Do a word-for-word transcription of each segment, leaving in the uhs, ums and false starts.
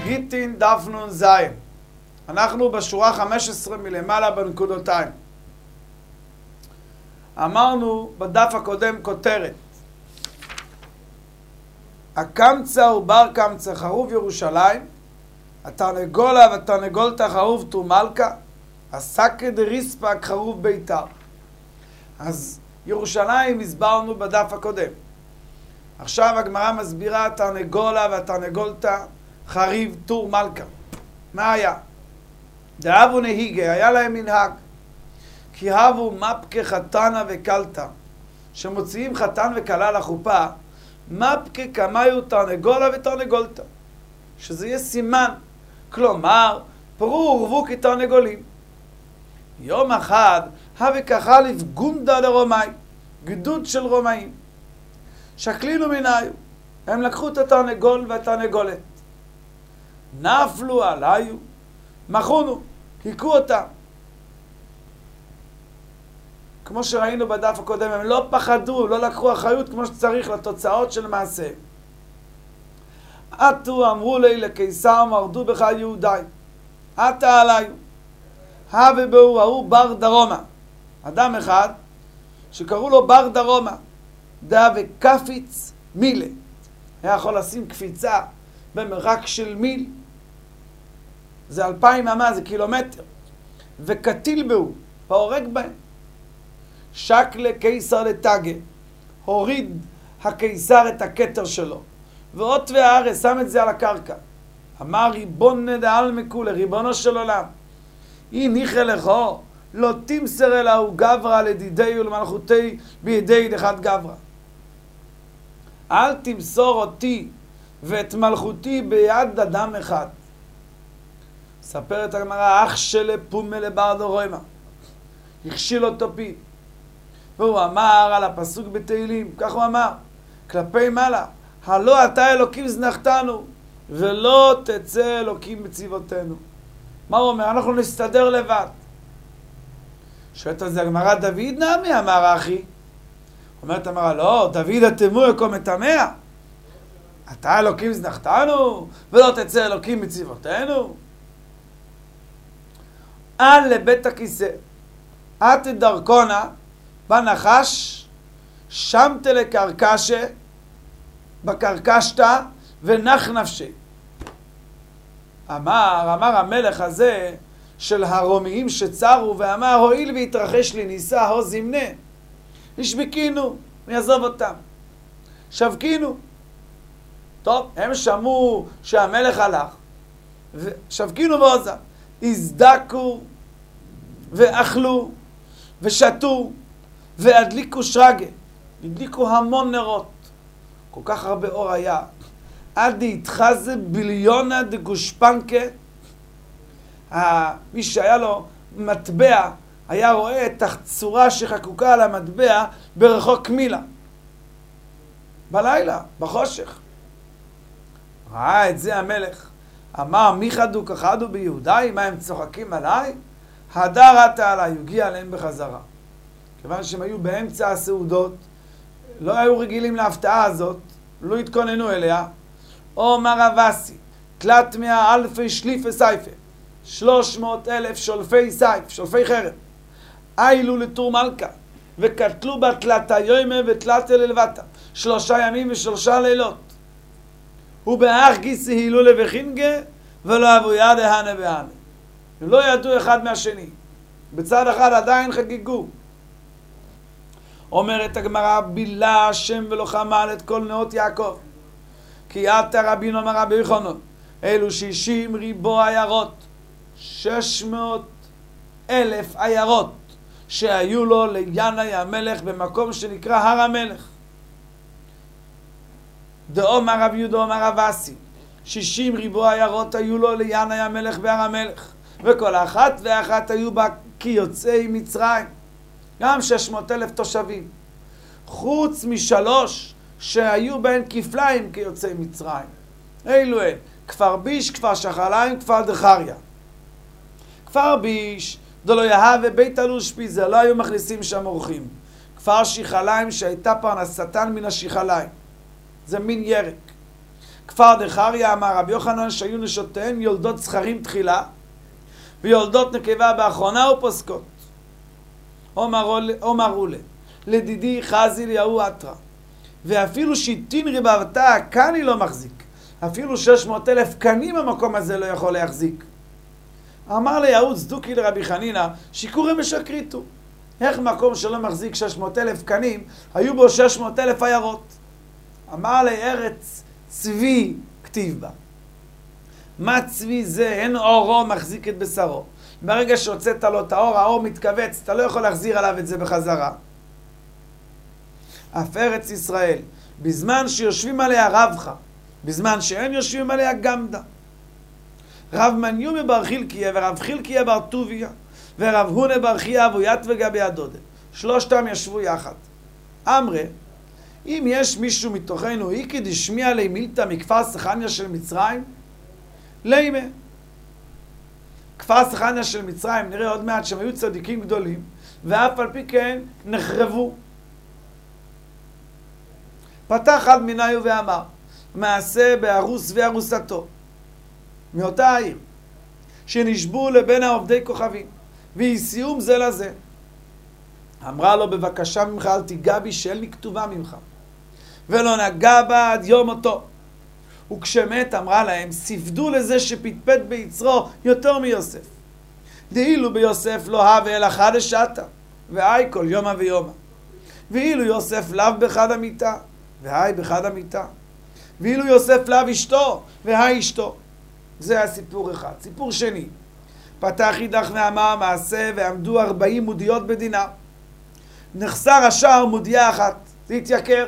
גיטין דף נון זין. אנחנו בשורה חמש עשרה מלמעלה בנקודותיים. אמרנו בדף הקודם כותרת. הקמצא הוא בר קמצא חרוב ירושלים, התרנגולה והתרנגולתא חרוב תומלכה, הסקה דריספק חרוב ביתר. אז ירושלים הסברנו בדף הקודם. עכשיו הגמרא מסבירה התרנגולה והתרנגולתא חריב תור מלכה. מה היה? דאבו נהיגה, היה להם מנהג. כי הבו מפקה חתנה וקלתא, שמוציאים חתן וקלה לחופה, מפקה כמיו תרנגולה ותרנגולתא, שזה יהיה סימן, כלומר, פרו ורבו כתרנגולים. יום אחד, הווה כחליף גונדה לרומאי, גדוד של רומאים. שקלינו מנהיו, הם לקחו את התרנגול והתרנגולת. נפלו עליו, מחונו, היכו אותם. כמו שראינו בדף הקודם, הם לא פחדו, לא לקחו אחריות כמו שצריך לתוצאות של מעשה. עטו אמרו לי לקיסר מרדו בך יהודי, עטה עליו. הווה בהו ההוא בר דרומה. אדם אחד שקראו לו בר דרומה, דה וקפיץ מילה. היה יכול לשים קפיצה במרחק של מיל, זה אלפיים אמה, זה קילומטר, וקטיל בהו, והורג בהם. שק לקיסר לתגה, הוריד הקיסר את הכתר שלו, ואות והארץ שם את זה על הקרקע. אמר ריבון נדעל מכולה, ריבונו של עולם, אי ניחה לכו, לא תמסר אלהו גברא לדידי ולמלכותי בידי דחת גברא. אל תמסור אותי ואת מלכותי ביד אדם אחד. ספרת הגמרא, אח של פומה לבר דרומה, הכשיל אותו פי. והוא אמר על הפסוק בתהילים, כך הוא אמר, כלפי מעלה, הלא אתה אלוקים זנחתנו, ולא תצא אלוקים בצבאותינו. מה הוא אומר? אנחנו נסתדר לבד. שואלת על זה הגמרא, דוד נעמי, אמר אחי. אומרת הגמרא, לא, דוד התמו יקום מטמא. אתה אלוקים זנחתנו, ולא תצא אלוקים בצבאותינו. על לבית הכיסא, את דרכונה, בנחש, שמת לקרקשה, בקרקשתה, ונח נפשי. אמר, אמר המלך הזה של הרומיים שצרו, ואמר, הועיל והתרחש לי ניסה, הו זמנה. השבקינו, ויעזוב אותם. שבקינו. טוב, הם שמעו שהמלך הלך, שבקינו ועוזב. הזדקו, ואכלו, ושתו, והדליקו שרגה. הדליקו המון נרות. כל כך הרבה אור היה. עד התחזה ביליונה דגושפנקה. מי שהיה לו מטבע, היה רואה את הצורה שחקוקה על המטבע ברחוק מילה. בלילה, בחושך. ראה את זה המלך. אמר, מי חדו כחדו ביהודי? מה הם צוחקים עליי? הדר עתה עליי, הגיע עליהם בחזרה. כיוון שהם היו באמצע הסעודות, לא היו רגילים להפתעה הזאת, לא התכוננו אליה. אומר אבסי, תלת מאה אלפי שליפי סייפה, שלוש מאות אלף שולפי סייף, שולפי חרב, איילו לתור מלכה, וקטלו בה תלת היומה ותלת אללבטה, שלושה ימים ושלושה לילות. ובאח גיסי הילו לבחינגה, ולא אבו יד ההנה בהנה. הם לא ידעו אחד מהשני. בצד אחד עדיין חגיגו. אומרת הגמרא, בילה השם ולא חמל את כל נאות יעקב. כי עתה רבינו אמר רבי יוחנן, אלו שישים ריבו עיירות, שש מאות אלף עיירות, שהיו לו לינאי המלך במקום שנקרא הר המלך. דאמר רבי יהודה אמר אבסי, שישים ריבו עיירות היו לו לינאי המלך בהר המלך, וכל אחת ואחת היו בה כיוצאי מצרים, גם שש מאות אלף תושבים, חוץ משלוש שהיו בהן כפליים כיוצאי מצרים. אילו הן? כפר ביש, כפר שחליים, כפר דחריה. כפר ביש, דלו יהווה בית אלושפי, זה לא היו מכניסים שם אורחים. כפר שיחליים שהייתה פרנסתן מן השיחליים, זה מין ירק. כפר דחריה אמר רבי יוחנן שהיו נשותיהם יולדות זכרים תחילה ויולדות נקבה באחרונה ופוסקות. אומרו לה לדידי חזי ליהו אתרא ואפילו שיטין ריברתה כאן היא לא מחזיק, אפילו שש מאות אלף קנים המקום הזה לא יכול להחזיק. אמר ליהו צדוקי לרבי חנינא שיקורי משקריתו, איך מקום שלא מחזיק שש מאות אלף קנים היו בו שש מאות אלף עיירות? אמר לי ארץ צבי כתיב בה. מה צבי זה? אין אורו מחזיק את בשרו. ברגע שהוצאת לו את האור, האור מתכווץ, אתה לא יכול להחזיר עליו את זה בחזרה. אף ארץ ישראל, בזמן שיושבים עליה רבך, בזמן שאין יושבים עליה גמדה. רב מניומי בר חילקיה ורב חילקיה בר טוביה ורב הונה בר חייא אבוית וגבי הדודה. שלושתם ישבו יחד. אמרה, אם יש מישהו מתוכנו איקי דשמיע לי מילתא מכפר סחניה של מצרים, לימה. כפר סחניה של מצרים, נראה עוד מעט שהם היו צדיקים גדולים, ואף על פי כן נחרבו. פתח אחד מניו ואמר, מעשה בארוס וארוסתו, מאותה העיר, שנשבו לבין העובדי כוכבים, והסיום זה לזה. אמרה לו, בבקשה ממך, אל תיגע בי שאין לי כתובה ממך. ולא נגע בה עד יום אותו. וכשמת אמרה להם, ספדו לזה שפטפט ביצרו יותר מיוסף. דאילו ביוסף לא הווה אלא חד שתה, והי כל יומה ויומה. ואילו יוסף לאו בחד המיטה, והי בחד המיטה. ואילו יוסף לאו אשתו, והי אשתו. זה הסיפור אחד. סיפור שני. פתח אידך ואמר מעשה ועמדו ארבעים מודיות בדינה. נחסר השער מודיה אחת, זה התייקר.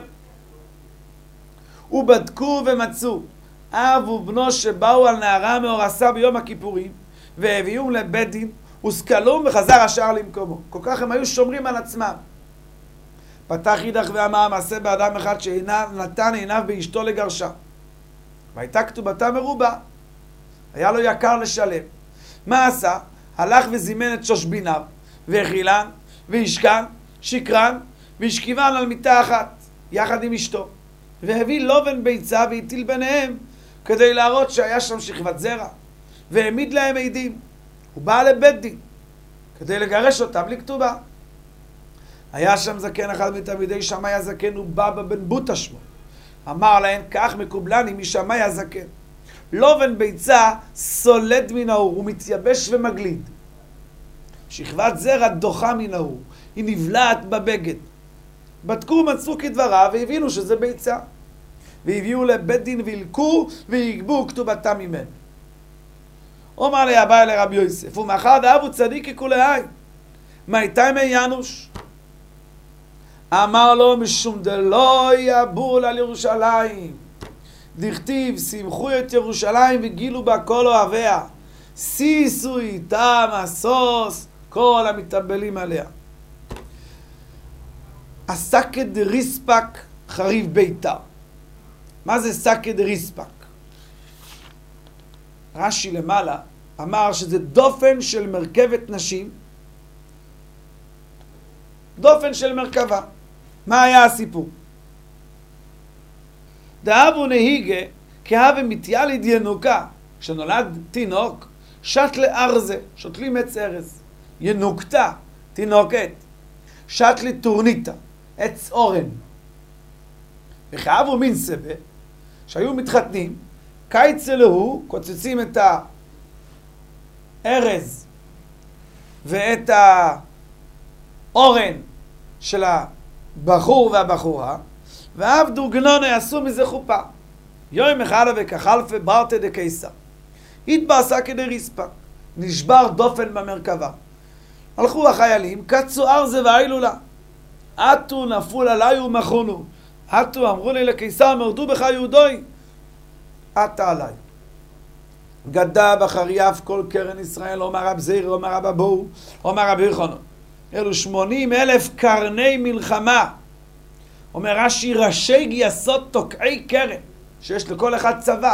ובדקו ומצאו אב ובנו שבאו על נערה מאורסה ביום הכיפורים והביאום לבית דין וסקלום וחזר השער למקומו. כל כך הם היו שומרים על עצמם. פתח אידך ואמר מעשה באדם אחד שנתן עיניו באשתו לגרשה והייתה כתובתה מרובה, היה לו יקר לשלם. מה עשה? הלך וזימן את שושביניו והחילן והשכן שקרן והשכיבן על מיטה אחת יחד עם אשתו, והביא לובן ביצה והטיל ביניהם כדי להראות שהיה שם שכבת זרע, והעמיד להם עדים. הוא בא לבית דין כדי לגרש אותם לכתובה. היה שם זקן אחד מתלמידי שמאי הזקן, הוא בא בבן בוטה שמו. אמר להם, כך מקובלני משמאי הזקן, לובן ביצה סולד מן האור, הוא מתייבש ומגליד. שכבת זרע דוחה מן האור, היא נבלעת בבגד. בדקו ומצאו כדבריו והבינו שזה ביצה. והביאו לבית דין וילקו ויגבו כתובתם ממנו. אומר לי הבא אלי רבי יוסף, ומאחר דאבו צדיק ככולי עין, מה איתה מי ינוש? אמר לו, משום דלא יבול על ירושלים. דכתיב, שמחו את ירושלים וגילו בה כל אוהביה. סיסו איתה משוש כל המתאבלים עליה. הסקד ריספק חריב ביתר. מה זה סקד ריספק? רש"י למעלה אמר שזה דופן של מרכבת נשים, דופן של מרכבה. מה היה הסיפור? דאבו נהיגה כהווה מתיאליד ינוקה, כשנולד תינוק שת לארזה, שותלים עץ ארז, ינוקתה, תינוקת, שת לטורניתה, עץ אורן. וכאבו מין סבה, שהיו מתחתנים, קיץ אלוהו, קוצצים את הארז ואת האורן של הבחור והבחורה, ועבדו גנונה יעשו מזה חופה. יום אחד וכחלפה ברטה דקייסר. התבעשה כדי ריספק, נשבר דופן במרכבה. הלכו החיילים, קצו ארזה והאילולה. עטו נפול עליי ומחונו. עטו אמרו לי לקיסר, מרדו בך יהודוי. עטה עליי. גדה בחריף כל קרן ישראל, אומר רב זיר, אומר רב אבו, אומר רב יחונו. אלו שמונים אלף קרני מלחמה. אומר רש"י, ראשי גייסות תוקעי קרן, שיש לכל אחד צבא,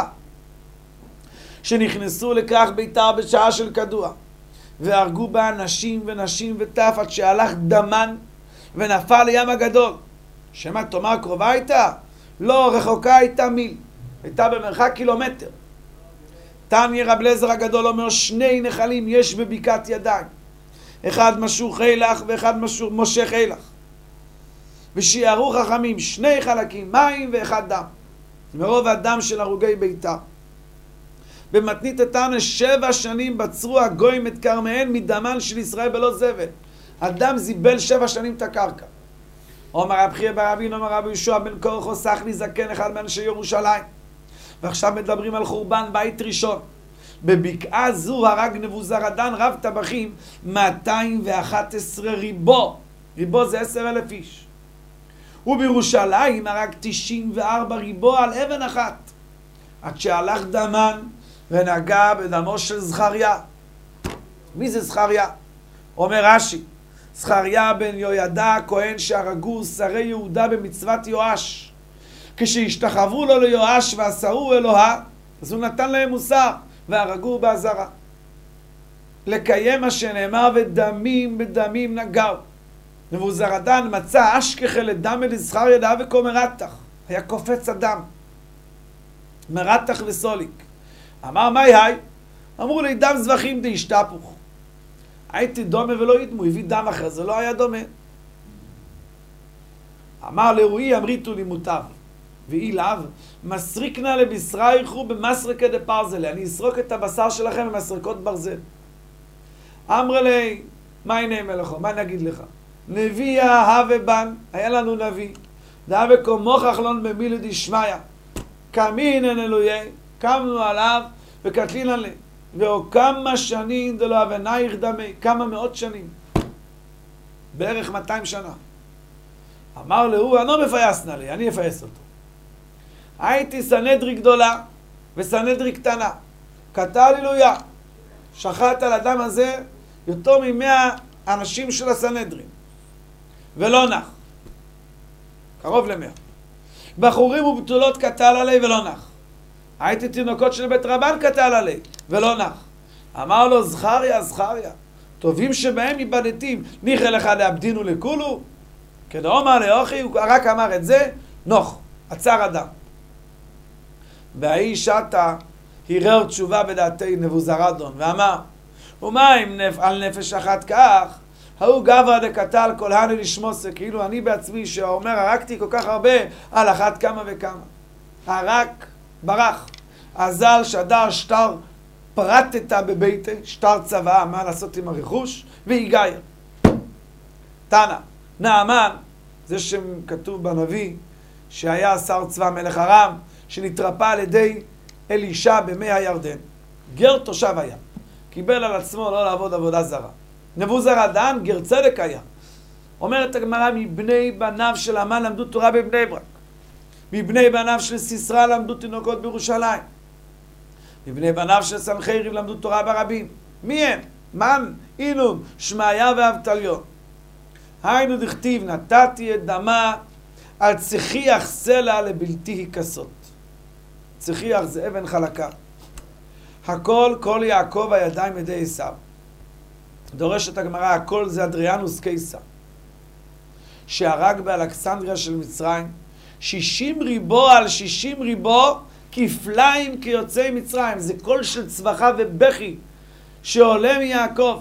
שנכנסו לכך ביתר בשעה של כדוע, והרגו בה נשים ונשים וטף עד שהלך דמן ונפל לים הגדול. שמה תאמר קרובה הייתה? לא, רחוקה הייתה מיל. הייתה במרחק קילומטר. תניא רב אליעזר הגדול אומר, שני נחלים יש בבקעת ידיים. אחד משוך חילך ואחד משוך מושך חילך. ושיערו חכמים שני חלקים, מים ואחד דם. מרוב הדם של הרוגי ביתר. במתנית תנא שבע שנים בצרו הגויים את כרמיהן מדמן של ישראל בלא זבל. הדם זיבל שבע שנים את הקרקע. אומר רב חייא בר אבינא אומר רבי יהושע בן קורחו סחני זקן אחד מאנשי ירושלים. ועכשיו מדברים על חורבן בית ראשון. בבקעה זו הרג נבוזראדן רב טבחים מאתיים ואחת עשרה ריבו. ריבו זה עשר אלף איש. ובירושלים הרג תשעים וארבע ריבו על אבן אחת. עד שהלך דמן ונגע בדמו של זכריה. מי זה זכריה? אומר רש"י, זכריה בן יהוידע הכהן שהרגו שרי יהודה במצוות יואש. כשהשתחוו לו ליואש ועשהו אלוהה, אז הוא נתן להם מוסר והרגו בעזרה. לקיים מה שנאמר ודמים בדמים נגעו. נבוזראדן מצא אשכחה לדם לזכריה דאה וקומרתח. היה קופץ הדם. מרתח וסוליק. אמר מי היי? אמרו לי דם זבחים די השתפוך. הייתי דומה ולא ידמו, הביא דם אחר, זה לא היה דומה. אמר לרועי אמריתו לי מוטב. ואי לאו, מסריק נא לבשרייכו במסרקה דפרזלה. אני אסרוק את הבשר שלכם במסרקות ברזל. אמר לי, מה הנה מלאכו? מה נגיד לך? נביא ההווה בן, היה לנו נביא. דהווה כמוך חלון במילי דשמיא. קמינן אלוהי, קמנו עליו וקטלין עלי. ואו כמה שנים דלא אבנייך דמי, כמה מאות שנים. בערך מאתיים שנה. אמר לו, אני לא מפייסנה לי, אני אפייס אותו. הייתי סנהדרי גדולה וסנהדרי קטנה. קטע הללויה. שחט על הדם הזה יותר ממאה אנשים של הסנהדרים. ולא נח. קרוב למאה. בחורים ובתולות קטל עלי ולא נח. הייתי תינוקות של בית רבן קטל עלי ולא נח. אמר לו זכריה, זכריה, טובים שבהם איבדתים, ניחא לך להבדינו לכולו. כדאמר לאוכי, הוא רק אמר את זה, נוח, עצר אדם. והאיש עתה הרהר תשובה בדעתי נבוזראדון ואמר, ומה אם נפ... על נפש אחת כך? ההוא גברא דקטל כל הני לשמוסה, כאילו אני בעצמי שאומר הרגתי כל כך הרבה על אחת כמה וכמה. הרק ברח, אזל שדר שטר פרטת בביתה, שטר צבא, מה לעשות עם הרכוש, והיגייר. תנא, נעמן, זה שכתוב בנביא, שהיה שר צבא מלך ארם, שנתרפא על ידי אלישע במי הירדן. גר תושב היה, קיבל על עצמו לא לעבוד עבודה זרה. נבוזראדן גר צדק היה. אומרת הגמרא, מבני בניו של המן למדו תורה בבני ברק. מבני בניו של סיסרא למדו תינוקות בירושלים. מבני בניו של סנחריב למדו תורה ברבים. מי הם? מן, אינון, שמעיה ואבטליון. היינו דכתיב, נתתי את דמה על צחיח סלע לבלתי הכסות. צחיח זה אבן חלקה. הכל, כל יעקב הידיים ידי עשיו. דורשת הגמרא, הכל זה אדריאנוס קיסר, שהרג באלכסנדריה של מצרים, שישים ריבו על שישים ריבו, כפליים כיוצאי מצרים. זה קול של צווחה ובכי שעולה מיעקב.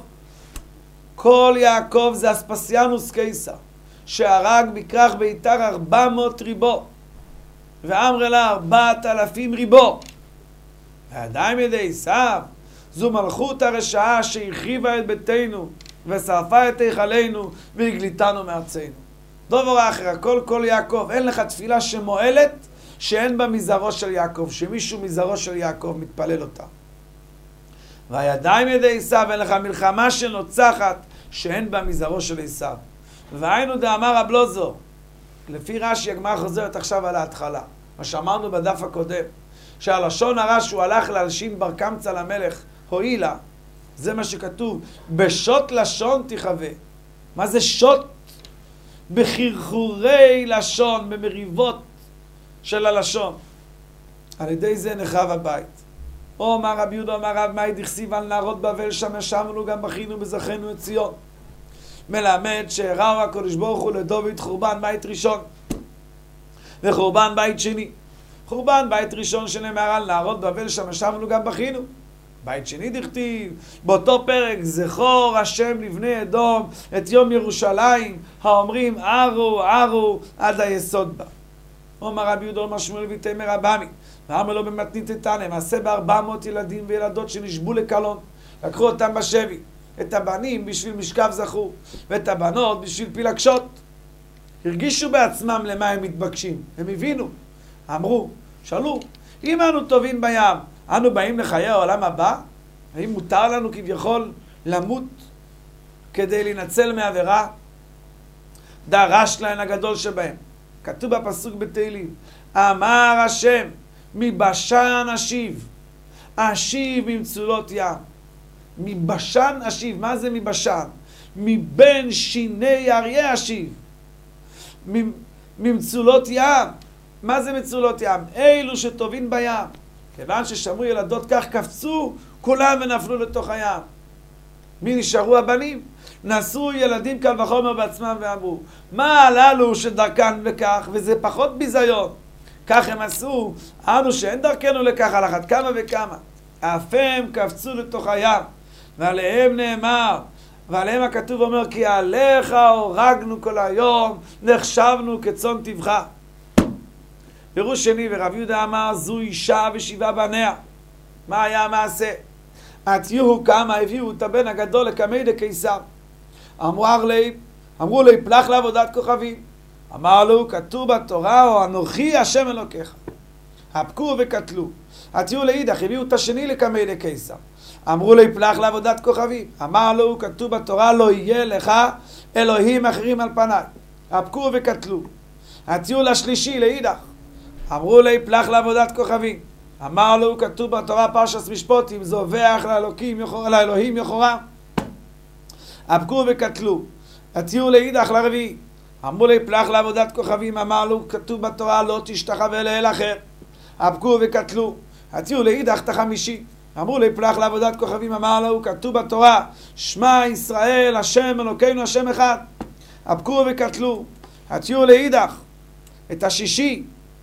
כל יעקב זה אספסיאנוס קיסר, שהרג בכרך ביתר ארבע מאות ריבו, ואמר לה ארבעת אלפים ריבו. הידיים ידי עשיו, זו מלכות הרשעה שהרחיבה את ביתנו ושרפה את היכלנו והגליתנו מארצנו. דובר אחר, הכל כל יעקב. אין לך תפילה שמועלת שאין בה מזרעו של יעקב, שמישהו מזרעו של יעקב מתפלל אותה. והידיים ידי עשיו, אין לך מלחמה שנוצחת שאין בה מזרעו של עשיו. והיינו דאמר הבלוזו, לפי רש"י הגמרא חוזרת עכשיו על ההתחלה, מה שאמרנו בדף הקודם, שהלשון הרע שהוא הלך להלשין בר קמצא למלך הועילה, זה מה שכתוב, בשוט לשון תחווה. מה זה שוט? בחרחורי לשון, במריבות של הלשון. על ידי זה נחרב הבית. או אמר רבי יהודה אמר רב מאי דכסיב על נהרות בבל שם ישבנו גם בכינו וזכינו את ציון. מלמד שהראו הקדוש ברוך הוא לדוד חורבן בית ראשון וחורבן בית שני. חורבן בית ראשון שנאמר על נהרות בבל, שם ישבנו גם בכינו. בית שני דכתיב, באותו פרק, זכור השם לבני אדום את יום ירושלים, האומרים ערו ערו עד היסוד בה. אומר רבי יהודה אומר שמואל ויתמר רבמי, ואמר לו במתנית תנא, מעשה בארבע מאות ילדים וילדות שנשבו לקלון, לקחו אותם בשבי, את הבנים בשביל משכב זכור, ואת הבנות בשביל פילגשות. הרגישו בעצמם למה הם מתבקשים, הם הבינו, אמרו, שאלו, אם אנו טובים בים, אנו באים לחיי העולם הבא? האם מותר לנו כביכול למות כדי להינצל מעבירה? דרש להן הגדול שבהם. כתוב בפסוק בתהילים, אמר השם, מבשן אשיב, אשיב ממצולות ים. מבשן אשיב, מה זה מבשן? מבין שיני אריה אשיב. ממצולות ים. מה זה מצולות ים? אלו שטובים בים. כיוון ששמעו ילדות כך קפצו, כולם ונפלו לתוך הים. מי נשארו הבנים? נשאו ילדים קל וחומר בעצמם ואמרו, מה הללו שדרכן לכך, וזה פחות ביזיון. כך הם עשו, אנו שאין דרכנו לכך על אחת כמה וכמה. אף הם קפצו לתוך הים, ועליהם נאמר, ועליהם הכתוב אומר, כי עליך הורגנו כל היום, נחשבנו כצאן טבחה. פירוש שני, ורב יהודה אמר, זו אישה ושבעה בניה. מה היה המעשה? עתיהו כמה, הביאו את הבן הגדול לקמי דקיסר. אמרו לי, אמרו לי, פלח לעבודת כוכבים. אמר לו, כתוב בתורה, או אנוכי השם אלוקיך. הפקו וקטלו. עתיהו לאידך, הביאו את השני לקמי דקיסר. אמרו לי, פלח לעבודת כוכבים. אמר לו, כתוב בתורה, לא יהיה לך אלוהים אחרים על פניי. הפקו וקטלו. עתיהו לשלישי לאידך. אמרו לי, פלח לעבודת כוכבים. אמר לו, כתוב בתורה פרשת משפטים, זובח לאלוקים יחור, לאלוהים יחורם. הפקו וקטלו. עתיהו לאידך לרביעי. אמרו לי, פלח לעבודת כוכבים. אמר לו, כתוב בתורה, לא תשתחווה לאל אחר. הפקו וקטלו. עתיהו לאידך את החמישי. אמרו לי, פלח לעבודת כוכבים. אמר לו, כתוב בתורה, שמע ישראל השם אלוקינו השם אחד. הפקו וקטלו. עתיהו לאידך את השישי.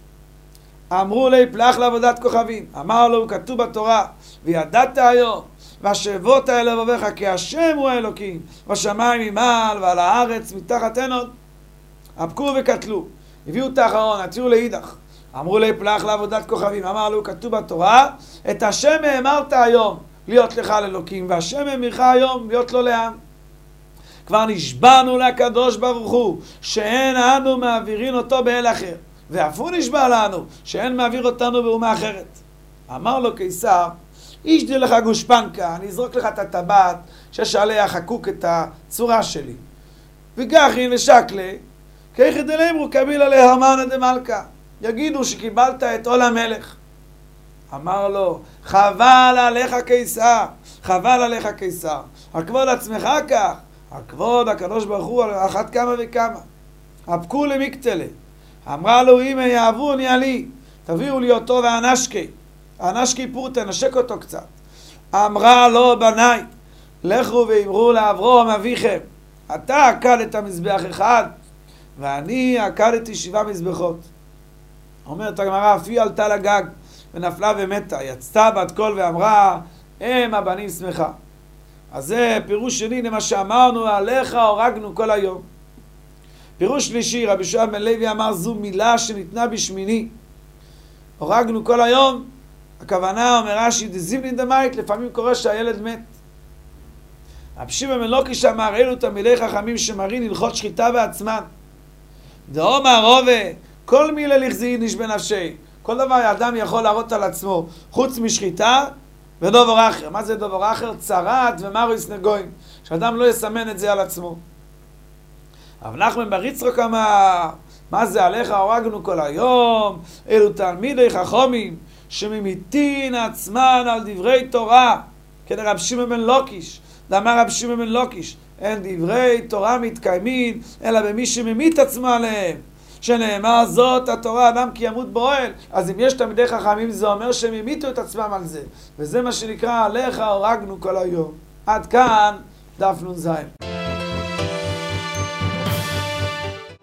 אמרו לי, פלח לעבודת כוכבים. אמר לו, כתוב בתורה, וידעת היום, והשבות אל לבביך, כי השם הוא האלוקים, בשמיים ממעל ועל הארץ מתחת אין עוד. הפקו וקטלו. הביאו את האחרון, עתיהו לאידך. אמרו לי, פלח לעבודת כוכבים. אמר לו, כתוב בתורה, את השם האמרת היום להיות לך לאלוקים, והשם האמירך היום להיות לו לעם. כבר נשבענו לקדוש ברוך הוא, שאין אנו מעבירים אותו באל אחר. ואף הוא נשבע לנו שאין מעביר אותנו באומה אחרת. אמר לו קיסר, איש די לך גושפנקה, אני אזרוק לך את הטבעת שיש עליה חקוק את הצורה שלי. וגחין ושקלה, כיחד אלימרו קבילה להרמנה דמלכה. יגידו שקיבלת את עול המלך. אמר לו, חבל עליך קיסר, חבל עליך קיסר. הכבוד עצמך כך, הכבוד הקדוש ברוך הוא על אחת כמה וכמה. הפקו למקטלה. אמרה לו, אם יעברו נהיה לי, תביאו לי אותו והנשקי. הנשקי פור, תנשק אותו קצת. אמרה לו, בניי, לכו ואמרו לאברהם אביכם, אתה עקדת מזבח אחד, ואני עקדתי שבעה מזבחות. אומרת הגמרא, אף היא עלתה לגג, ונפלה ומתה. יצתה בת קול ואמרה, הם הבנים שמחה. אז זה פירוש שני למה שאמרנו, עליך הורגנו כל היום. פירוש שלישי, רבי יהושע בן לוי אמר, זו מילה שניתנה בשמיני. הורגנו כל היום, הכוונה אומר רש"י, דזימנין דמית, לפעמים קורה שהילד מת. רבי שמעון בן לוקיש אמר, אלו תלמידי חכמים שמראים הלכות שחיטה בעצמן. דאמר רובה, כל מילה לכזיניש בנפשי. כל דבר האדם יכול להראות על עצמו, חוץ משחיטה ודובר אחר. מה זה דובר אחר? צרת ומרויס נגויים. שאדם לא יסמן את זה על עצמו. אבל נחמן בר יצחק אמר, מה זה עליך הורגנו כל היום? אלו תלמידי חכמים שממיתין עצמן על דברי תורה. כדי רב שמעון בן לוקיש. דאמר רב שמעון בן לוקיש, אין דברי תורה מתקיימים, אלא במי שממית עצמו עליהם. שנאמר זאת התורה אדם כי ימות באוהל. אז אם יש תלמידי חכמים זה אומר שהם המיתו את עצמם על זה. וזה מה שנקרא עליך הורגנו כל היום. עד כאן דף נ"ז.